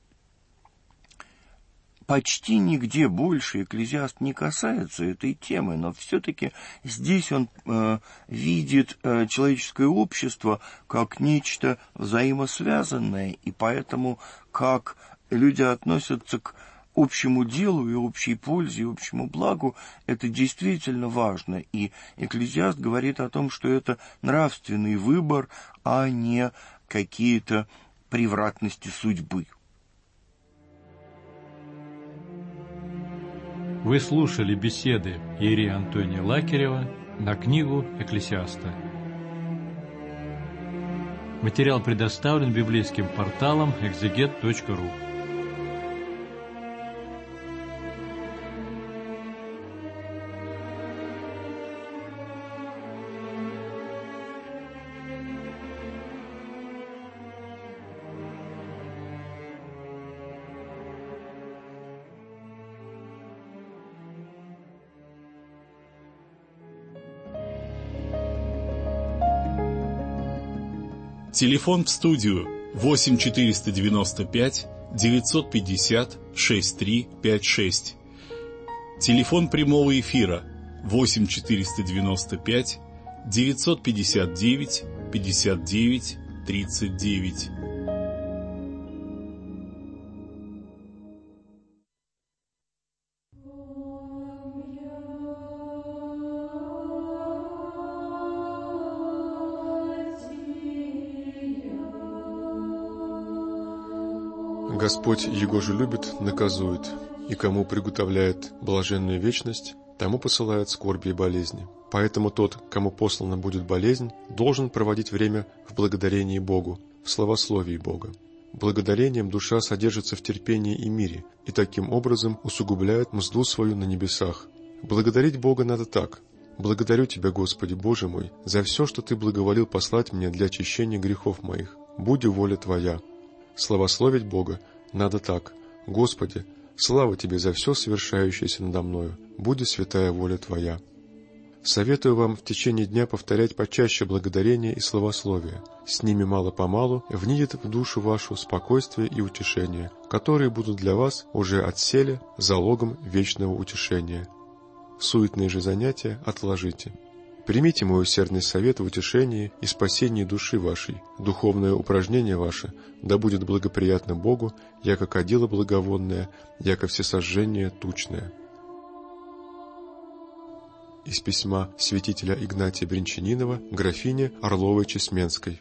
Почти нигде больше Экклезиаст не касается этой темы, но все-таки здесь он э, видит э, человеческое общество как нечто взаимосвязанное, и поэтому как люди относятся к общему делу и общей пользе, и общему благу, это действительно важно. И Экклезиаст говорит о том, что это нравственный выбор, а не какие-то превратности судьбы. Вы слушали беседы иерея Антония Лакерева на книгу Экклесиаста. Материал предоставлен библейским порталом экзегет точка ру. Телефон в студию восемь четыреста девяносто пять девятьсот пятьдесят шестьдесят три пятьдесят шесть. Телефон прямого эфира восемь четыреста девяносто пять девятьсот пятьдесят девять пятьдесят девять тридцать девять. Господь его же любит, наказует, и кому приготовляет блаженную вечность, тому посылает скорби и болезни. Поэтому тот, кому послана будет болезнь, должен проводить время в благодарении Богу, в славословии Бога. Благодарением душа содержится в терпении и мире, и таким образом усугубляет мзду свою на небесах. Благодарить Бога надо так: «Благодарю Тебя, Господи, Боже мой, за все, что Ты благоволил послать мне для очищения грехов моих. Будь воля Твоя». Славословить Бога надо так: «Господи, слава Тебе за все совершающееся надо мною, буди святая воля Твоя». Советую вам в течение дня повторять почаще благодарение и славословие. С ними мало-помалу внидет в душу вашу спокойствие и утешение, которые будут для вас уже отселе залогом вечного утешения. Суетные же занятия отложите. Примите мой усердный совет в утешении и спасении души вашей. Духовное упражнение ваше да будет благоприятно Богу, яко кадило благовонное, яко всесожжение тучное. Из письма святителя Игнатия Бринчанинова графине Орловой-Чесменской.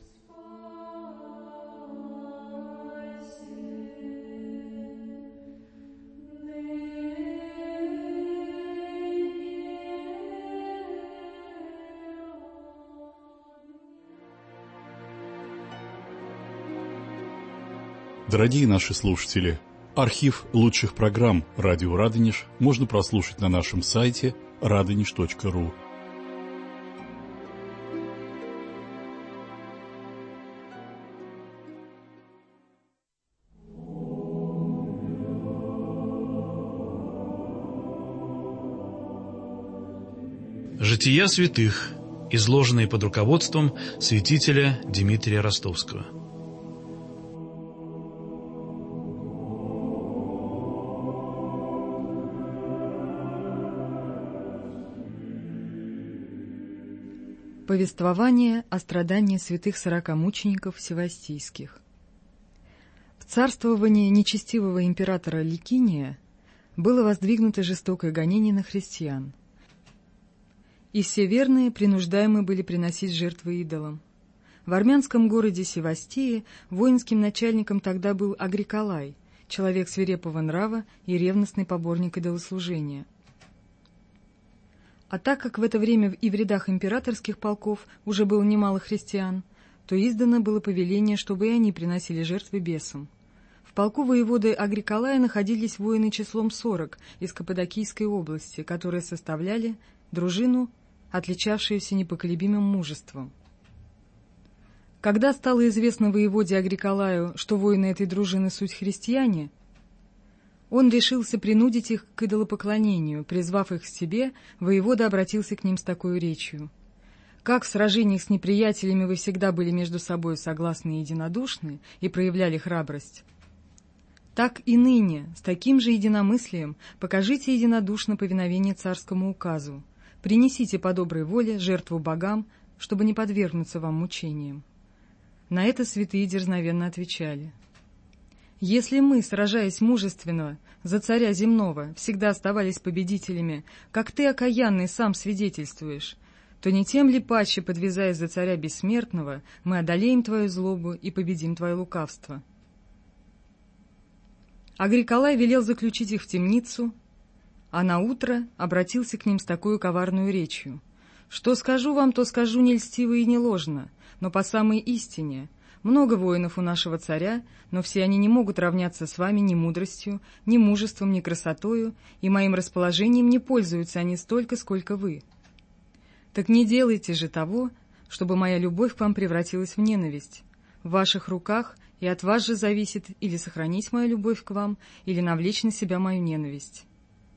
Дорогие наши слушатели, архив лучших программ «Радио Радонеж» можно прослушать на нашем сайте радонеж точка ру. Жития святых, изложенные под руководством святителя Дмитрия Ростовского. Повествование о страдании святых сорока мучеников севастийских. В царствовании нечестивого императора Ликиния было воздвигнуто жестокое гонение на христиан, и все верные принуждаемы были приносить жертвы идолам. В армянском городе Севастии воинским начальником тогда был Агриколай, человек свирепого нрава и ревностный поборник идолослужения. А так как в это время и в рядах императорских полков уже было немало христиан, то издано было повеление, чтобы и они приносили жертвы бесам. В полку воеводы Агриколая находились воины числом сорок из Каппадокийской области, которые составляли дружину, отличавшуюся непоколебимым мужеством. Когда стало известно воеводе Агриколаю, что воины этой дружины суть христиане, он решился принудить их к идолопоклонению. Призвав их к себе, воевода обратился к ним с такой речью: «Как в сражениях с неприятелями вы всегда были между собой согласны и единодушны и проявляли храбрость, так и ныне с таким же единомыслием покажите единодушно повиновение царскому указу, принесите по доброй воле жертву богам, чтобы не подвергнуться вам мучениям». На это святые дерзновенно отвечали: «Если мы, сражаясь мужественно за царя земного, всегда оставались победителями, как ты, окаянный, сам свидетельствуешь, то не тем ли паче, подвязаясь за царя бессмертного, мы одолеем твою злобу и победим твое лукавство?» Агриколай велел заключить их в темницу, а наутро обратился к ним с такой коварной речью: «Что скажу вам, то скажу не льстиво и не ложно, но по самой истине. Много воинов у нашего царя, но все они не могут равняться с вами ни мудростью, ни мужеством, ни красотою, и моим расположением не пользуются они столько, сколько вы. Так не делайте же того, чтобы моя любовь к вам превратилась в ненависть. В ваших руках и от вас же зависит или сохранить мою любовь к вам, или навлечь на себя мою ненависть».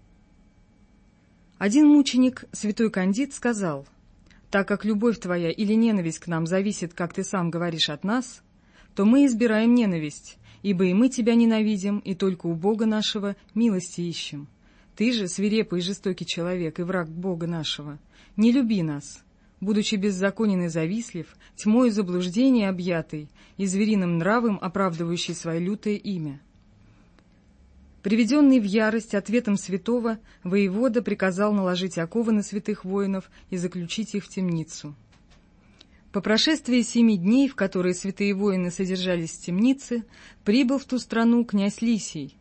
Один мученик, святой Кандид, сказал: «Так как любовь твоя или ненависть к нам зависит, как ты сам говоришь, от нас, то мы избираем ненависть, ибо и мы тебя ненавидим, и только у Бога нашего милости ищем. Ты же, свирепый и жестокий человек и враг Бога нашего, не люби нас, будучи беззаконен и завистлив, тьмой заблуждения объятый и звериным нравом оправдывающий свое лютое имя». Приведенный в ярость ответом святого, воевода приказал наложить оковы на святых воинов и заключить их в темницу. По прошествии семи дней, в которые святые воины содержались в темнице, прибыл в ту страну князь Лисий,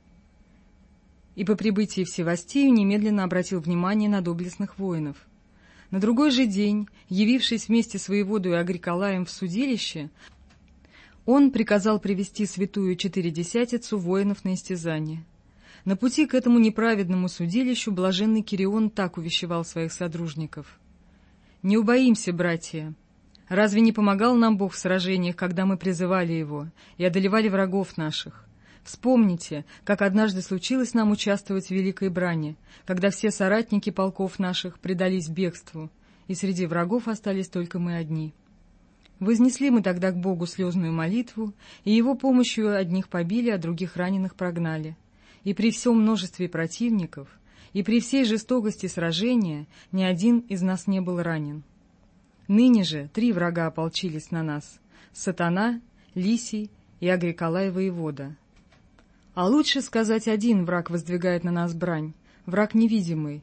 и по прибытии в Севастию немедленно обратил внимание на доблестных воинов. На другой же день, явившись вместе с воеводой Агриколаем в судилище, он приказал привести святую четыредесятицу воинов на истязание. На пути к этому неправедному судилищу блаженный Кирион так увещевал своих содружников: «Не убоимся, братья! Разве не помогал нам Бог в сражениях, когда мы призывали Его и одолевали врагов наших? Вспомните, как однажды случилось нам участвовать в великой брани, когда все соратники полков наших предались бегству, и среди врагов остались только мы одни. Вознесли мы тогда к Богу слезную молитву, и Его помощью одних побили, а других раненых прогнали. И при всем множестве противников, и при всей жестокости сражения ни один из нас не был ранен. Ныне же три врага ополчились на нас — Сатана, Лисий и Агриколай воевода. А лучше сказать, один враг воздвигает на нас брань, враг невидимый.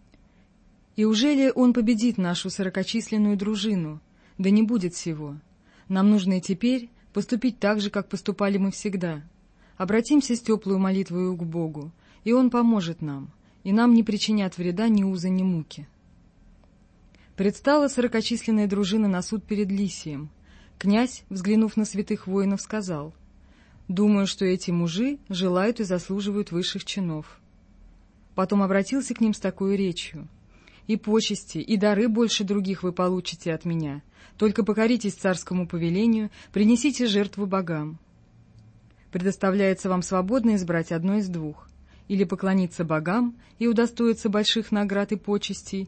И ужели он победит нашу сорокочисленную дружину? Да не будет сего. Нам нужно и теперь поступить так же, как поступали мы всегда. Обратимся с теплую молитвою к Богу, и Он поможет нам, и нам не причинят вреда ни узы, ни муки». Предстала сорокочисленная дружина на суд перед Лисием. Князь, взглянув на святых воинов, сказал: «Думаю, что эти мужи желают и заслуживают высших чинов». Потом обратился к ним с такой речью: «И почести, и дары больше других вы получите от меня, только покоритесь царскому повелению, принесите жертву богам. Предоставляется вам свободно избрать одно из двух: или поклониться богам и удостоиться больших наград и почестей,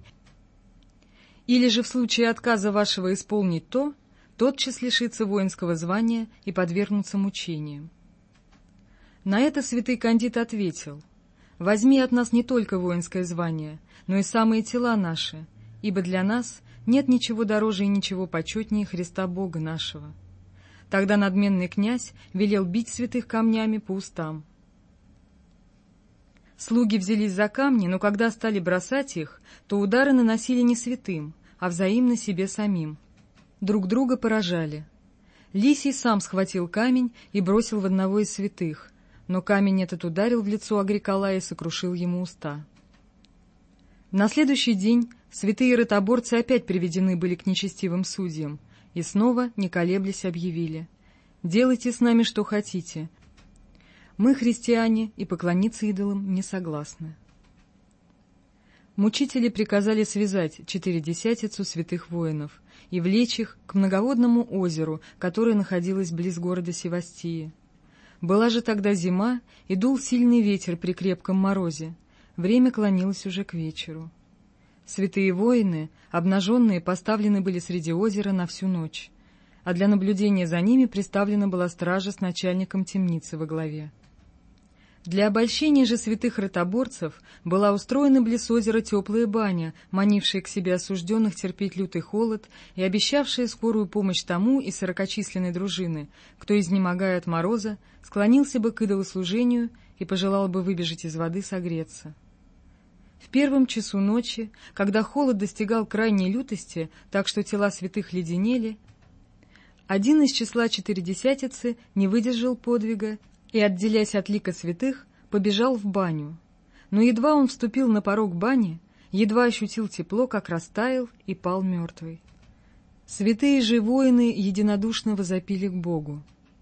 или же в случае отказа вашего исполнить то, тотчас лишиться воинского звания и подвергнуться мучениям». На это святый Кандид ответил: «Возьми от нас не только воинское звание, но и самые тела наши, ибо для нас нет ничего дороже и ничего почетнее Христа Бога нашего». Тогда надменный князь велел бить святых камнями по устам. Слуги взялись за камни, но когда стали бросать их, то удары наносили не святым, а взаимно себе самим. Друг друга поражали. Лисий сам схватил камень и бросил в одного из святых, но камень этот ударил в лицо Агриколая и сокрушил ему уста. На следующий день святые ротоборцы опять приведены были к нечестивым судьям, и снова, не колеблясь, объявили: «Делайте с нами, что хотите. Мы христиане и поклониться идолам не согласны». Мучители приказали связать четыредесятицу святых воинов и влечь их к многоводному озеру, которое находилось близ города Севастии. Была же тогда зима, и дул сильный ветер при крепком морозе. Время клонилось уже к вечеру. Святые воины, обнаженные, поставлены были среди озера на всю ночь, а для наблюдения за ними приставлена была стража с начальником темницы во главе. Для обольщения же святых ротоборцев была устроена близ озера теплая баня, манившая к себе осужденных терпеть лютый холод и обещавшая скорую помощь тому из сорокачисленной дружины, кто, изнемогая от мороза, склонился бы к идолослужению и пожелал бы выбежать из воды согреться. В первом часу ночи, когда холод достигал крайней лютости, так что тела святых леденели, один из числа четыредесятицы не выдержал подвига и, отделяясь от лика святых, побежал в баню. Но едва он вступил на порог бани, едва ощутил тепло, как растаял и пал мертвый. Святые же воины единодушно возопили к Богу: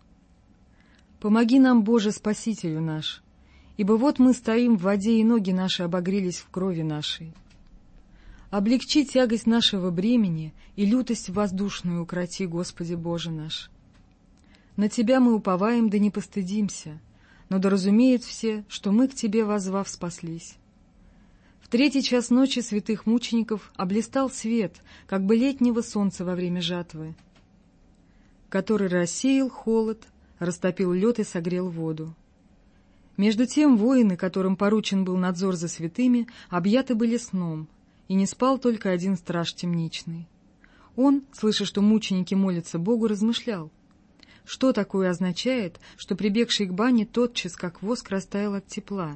«Помоги нам, Боже, Спасителю наш, ибо вот мы стоим в воде, и ноги наши обогрелись в крови нашей. Облегчи тягость нашего бремени и лютость воздушную укроти, Господи Боже наш. На Тебя мы уповаем, да не постыдимся, но да разумеют все, что мы к Тебе, воззвав, спаслись». В третий час ночи святых мучеников облистал свет, как бы летнего солнца во время жатвы, который рассеял холод, растопил лед и согрел воду. Между тем воины, которым поручен был надзор за святыми, объяты были сном, и не спал только один страж темничный. Он, слыша, что мученики молятся Богу, размышлял, что такое означает, что прибегший к бане тотчас, как воск, растаял от тепла,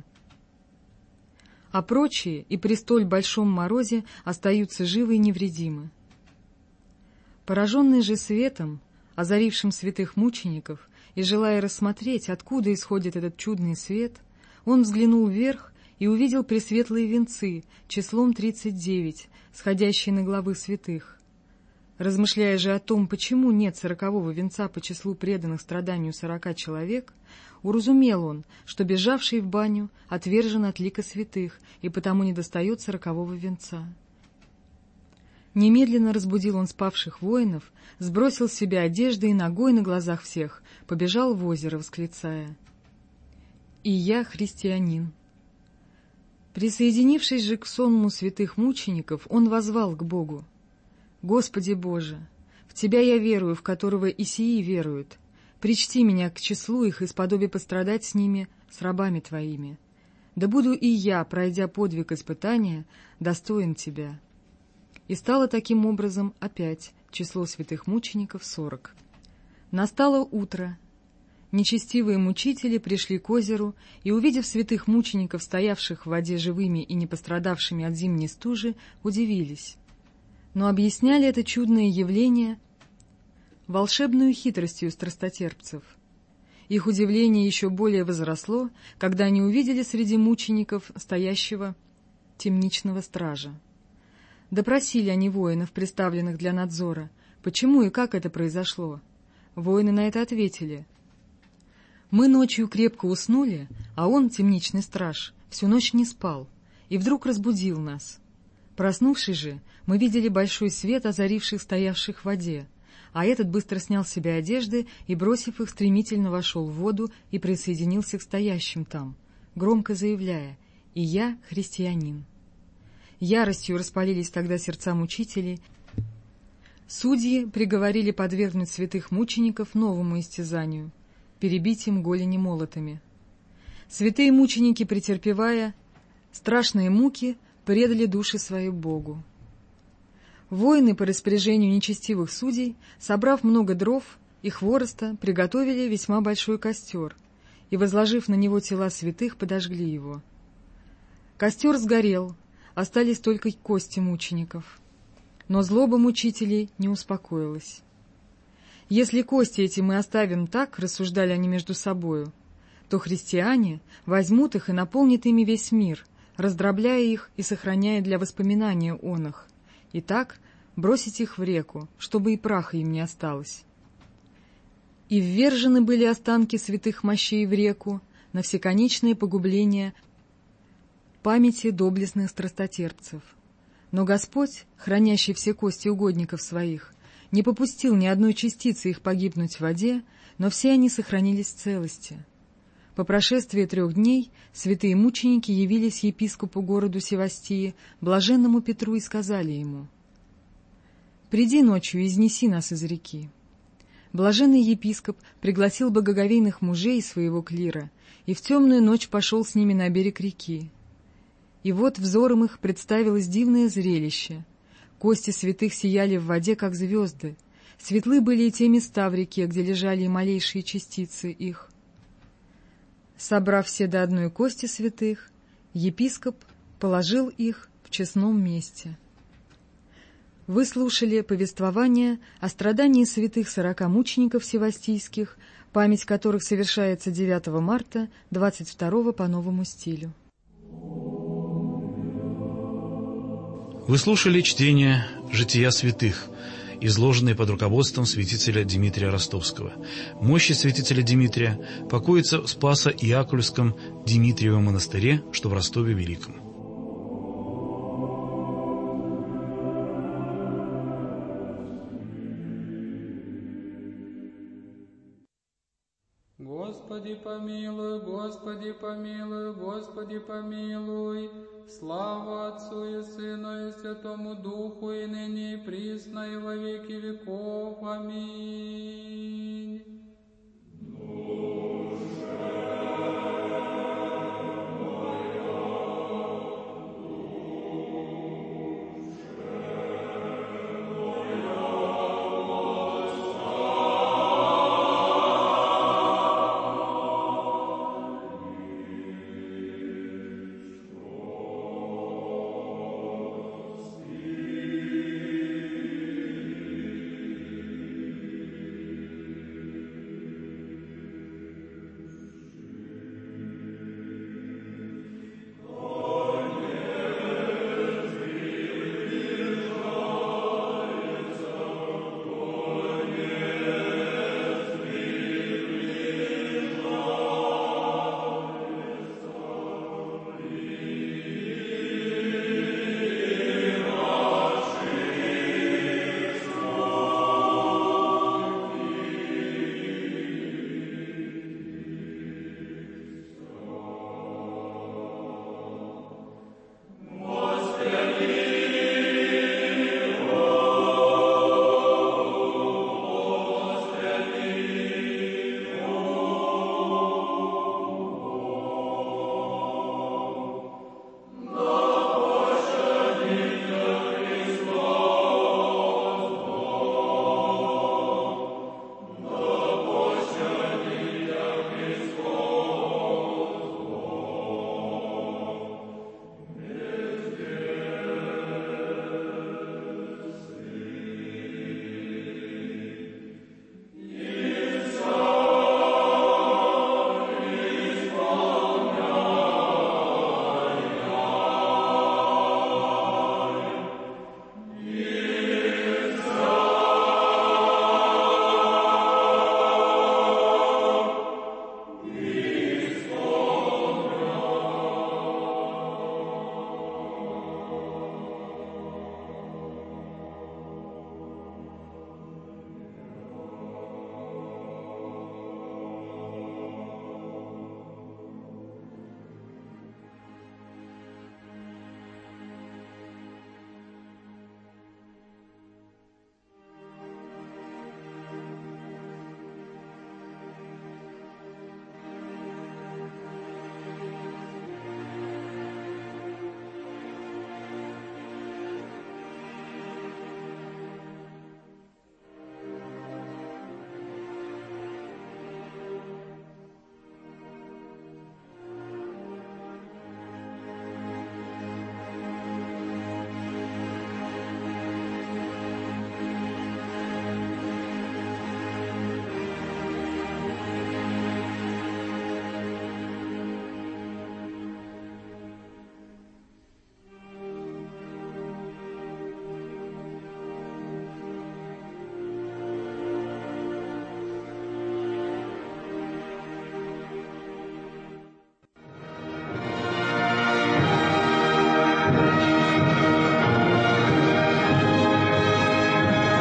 а прочие и при столь большом морозе остаются живы и невредимы. Пораженный же светом, озарившим святых мучеников, и желая рассмотреть, откуда исходит этот чудный свет, он взглянул вверх и увидел пресветлые венцы, числом тридцать девять, сходящие на главы святых. Размышляя же о том, почему нет сорокового венца по числу преданных страданию сорока человек, уразумел он, что бежавший в баню отвержен от лика святых и потому не достает сорокового венца. Немедленно разбудил он спавших воинов, сбросил с себя одежды и ногой на глазах всех побежал в озеро, восклицая: «И я христианин». Присоединившись же к сонму святых мучеников, он воззвал к Богу: «Господи Боже, в Тебя я верую, в которого и сии веруют. Причти меня к числу их и сподоби пострадать с ними, с рабами Твоими. Да буду и я, пройдя подвиг испытания, достоин Тебя». И стало таким образом опять число святых мучеников сорок. Настало утро. Нечестивые мучители пришли к озеру и, увидев святых мучеников, стоявших в воде живыми и не пострадавшими от зимней стужи, удивились. Но объясняли это чудное явление волшебную хитростью страстотерпцев. Их удивление еще более возросло, когда они увидели среди мучеников стоящего темничного стража. Допросили они воинов, представленных для надзора, почему и как это произошло. Воины на это ответили: «Мы ночью крепко уснули, а он, темничный страж, всю ночь не спал, и вдруг разбудил нас. Проснувшись же, мы видели большой свет, озаривших стоявших в воде, а этот быстро снял с себя одежды и, бросив их, стремительно вошел в воду и присоединился к стоящим там, громко заявляя: «И я христианин». Яростью распалились тогда сердца мучителей. Судьи приговорили подвергнуть святых мучеников новому истязанию — перебить им голени молотами. Святые мученики, претерпевая страшные муки, предали души свои Богу. Воины по распоряжению нечестивых судей, собрав много дров и хвороста, приготовили весьма большой костер и, возложив на него тела святых, подожгли его. Костер сгорел, остались только кости мучеников. Но злоба мучителей не успокоилась. «Если кости эти мы оставим так, — рассуждали они между собою, — то христиане возьмут их и наполнят ими весь мир, раздробляя их и сохраняя для воспоминания о них, и так бросить их в реку, чтобы и праха им не осталось». И ввержены были останки святых мощей в реку на всеконечное погубление памяти доблестных страстотерпцев. Но Господь, хранящий все кости угодников своих, не попустил ни одной частицы их погибнуть в воде, но все они сохранились в целости. По прошествии трех дней святые мученики явились епископу городу Севастии, блаженному Петру, и сказали ему: «Приди ночью и изнеси нас из реки». Блаженный епископ пригласил благоговейных мужей своего клира и в темную ночь пошел с ними на берег реки. И вот взором их представилось дивное зрелище. Кости святых сияли в воде, как звезды. Светлы были и те места в реке, где лежали и малейшие частицы их. Собрав все до одной кости святых, епископ положил их в честном месте. Вы слушали повествование о страдании святых сорока мучеников севастийских, память которых совершается девятого марта, двадцать второго по новому стилю. Вы слушали чтение «Жития святых», изложенные под руководством святителя Димитрия Ростовского. Мощи святителя Димитрия покоятся в Спасо-Иакульском Димитриевом монастыре, что в Ростове Великом. Господи помилуй, Господи помилуй, Господи помилуй. Слава Отцу и Сыну и Святому Духу, и ныне и присно, и во веки веков. Аминь.